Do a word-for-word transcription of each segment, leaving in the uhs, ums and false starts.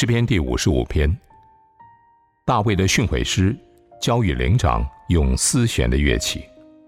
诗篇第五十五篇，大卫的训诲诗，交与灵长用丝弦的乐器。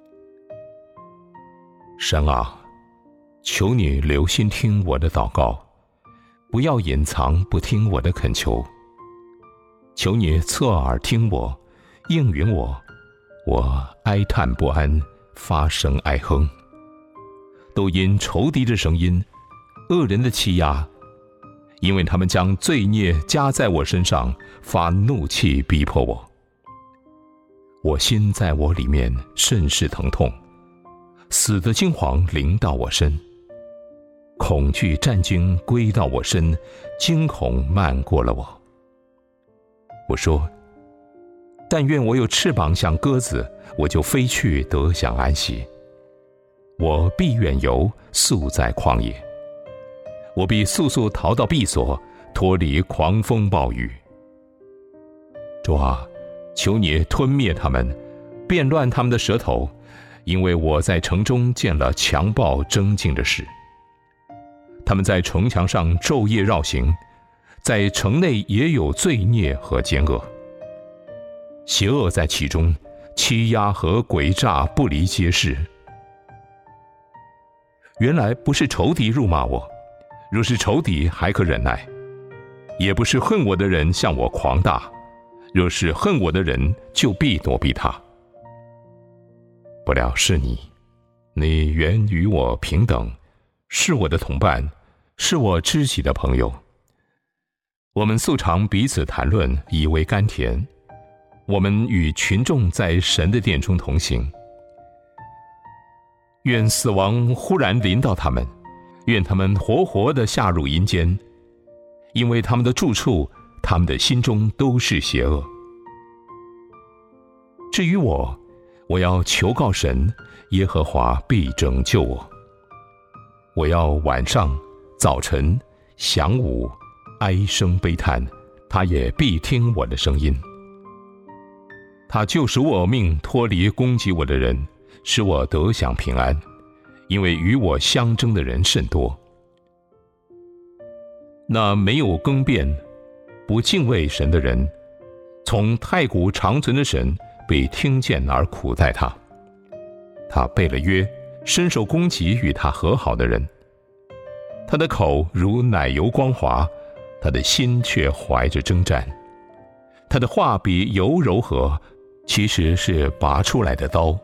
神啊，求你留心听我的祷告，不要隐藏不听我的恳求。求你侧耳听我，应允我，我哀叹不安，发声哀哼，都因仇敌的声音，恶人的欺压，因为他们将罪孽加在我身上，发怒气逼迫我。我心在我里面甚是疼痛，死的惊惶临到我身，恐惧战惊归到我身，惊恐漫过了我。我说，但愿我有翅膀像鸽子，我就飞去得享安息。我必远游，宿在旷野。我必速速逃到避所，脱离狂风暴雨。主啊，求你吞灭他们，变乱他们的舌头，因为我在城中见了强暴争竞的事。他们在城墙上昼夜绕行，在城内也有罪孽和奸恶。邪恶在其中，欺压和诡诈不离街市。原来不是仇敌辱骂我，若是仇敌还可忍耐；也不是恨我的人向我狂大，若是恨我的人，就必躲避他。不料是你，你原与我平等，是我的同伴，是我知己的朋友。我们素常彼此谈论，以为甘甜。我们与群众在神的殿中同行。愿死亡忽然临到他们，愿他们活活地下入阴间，因为他们的住处，他们的心中都是邪恶。至于我，我要求告神，耶和华必拯救我。我要晚上、早晨、晌午哀声悲叹，他也必听我的声音。他救赎我命，脱离攻击我的人，使我得享平安，因为与我相争的人甚多。那没有更变、不敬畏神的人，从太古长存的神被听见而苦待他。他背了约，伸手攻击与他和好的人。他的口如奶油光滑，他的心却怀着征战。他的话比油柔和，其实是拔出来的刀。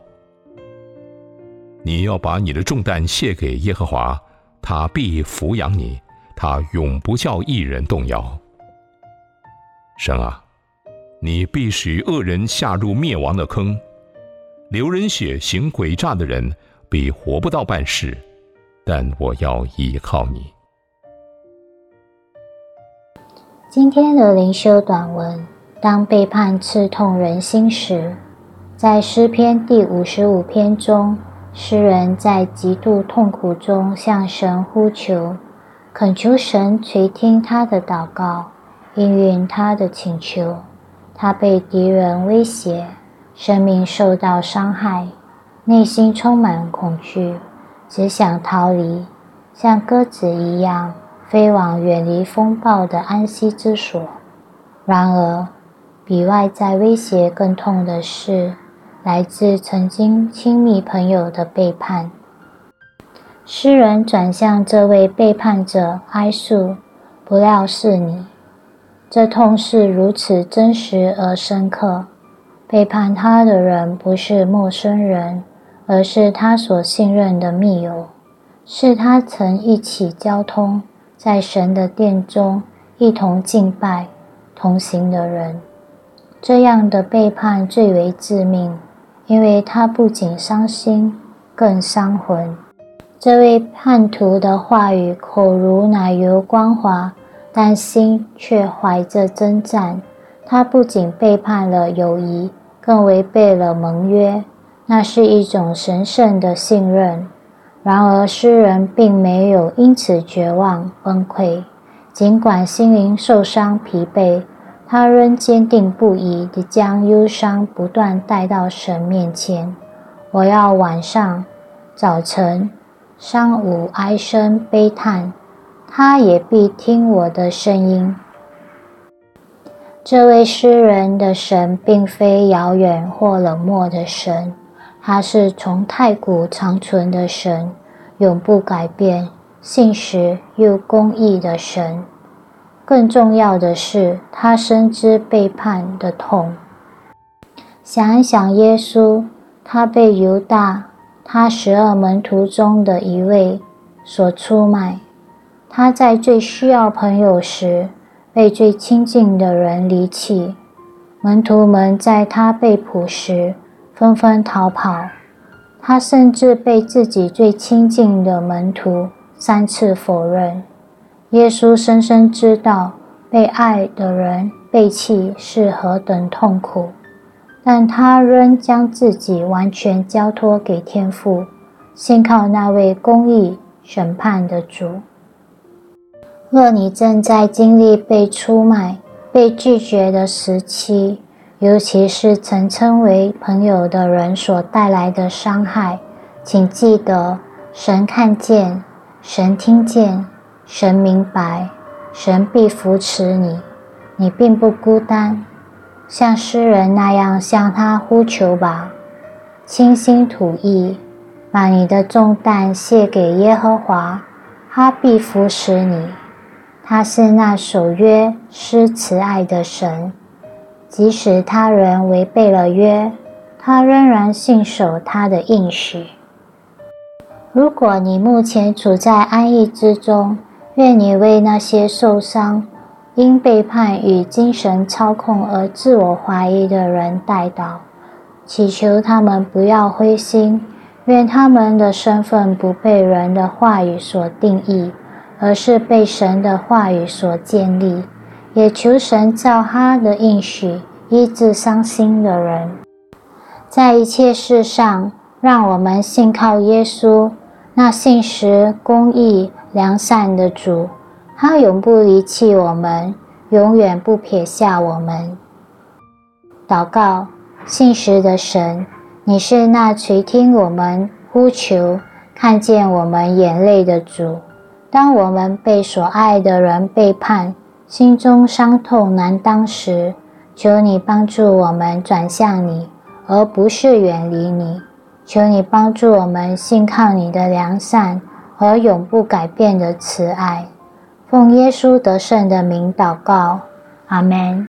你要把你的重担卸给耶和华，他必抚养你，他永不叫一人动摇。神啊，你必使恶人下入灭亡的坑，流人血行诡诈的人必活不到半世，但我要依靠你。 今天的灵修短文，当背叛刺痛人心时，在诗篇第五十五篇中，诗人在极度痛苦中向神呼求，恳求神垂听他的祷告，应允他的请求。他被敌人威胁，生命受到伤害，内心充满恐惧，只想逃离，像鸽子一样飞往远离风暴的安息之所。然而，比外在威胁更痛的是，来自曾经亲密朋友的背叛。诗人转向这位背叛者哀诉，不料是你。这痛是如此真实而深刻。背叛他的人不是陌生人，而是他所信任的密友，是他曾一起交通，在神的殿中一同敬拜、同行的人。这样的背叛最为致命，因为他不仅伤心，更伤魂。这位叛徒的话语口如奶油光滑，但心却怀着征战。他不仅背叛了友谊，更违背了盟约，那是一种神圣的信任。然而诗人并没有因此绝望崩溃，尽管心灵受伤疲惫，他仍坚定不移地将忧伤不断带到神面前。我要晚上、早晨、晌午哀声悲叹，他也必听我的声音。 这位诗人的神并非遥远或冷漠的神，他是从太古长存的神，永不改变，信实又公义的神。更重要的是，他深知背叛的痛。想一想耶稣，他被犹大，他十二门徒中的一位所出卖。他在最需要朋友时，被最亲近的人离弃。门徒们在他被捕时纷纷逃跑，他甚至被自己最亲近的门徒三次否认。耶稣深深知道被爱的人背弃是何等痛苦，但他仍将自己完全交托给天父，信靠那位公义审判的主。若你正在经历被出卖、被拒绝的时期，尤其是曾称为朋友的人所带来的伤害，请记得，神看见，神听见，神明白，神必扶持你，你并不孤单。像诗人那样向他呼求吧，倾心吐意，把你的重担卸给耶和华，他必扶持你。他是那守约施慈爱的神，即使他人违背了约，他仍然信守他的应许。如果你目前处在安逸之中，愿你为那些受伤、因背叛与精神操控而自我怀疑的人代祷，祈求他们不要灰心，愿他们的身份不被人的话语所定义，而是被神的话语所建立，也求神照他的应许医治伤心的人。在一切事上，让我们信靠耶稣，那信实、公义、良善的主，他永不离弃我们，永远不撇下我们。祷告，信实的神，你是那垂听我们呼求、看见我们眼泪的主。当我们被所爱的人背叛，心中伤痛难当时，求你帮助我们转向你，而不是远离你。求你帮助我们信靠你的良善和永不改变的慈爱。奉耶稣得胜的名祷告，阿们。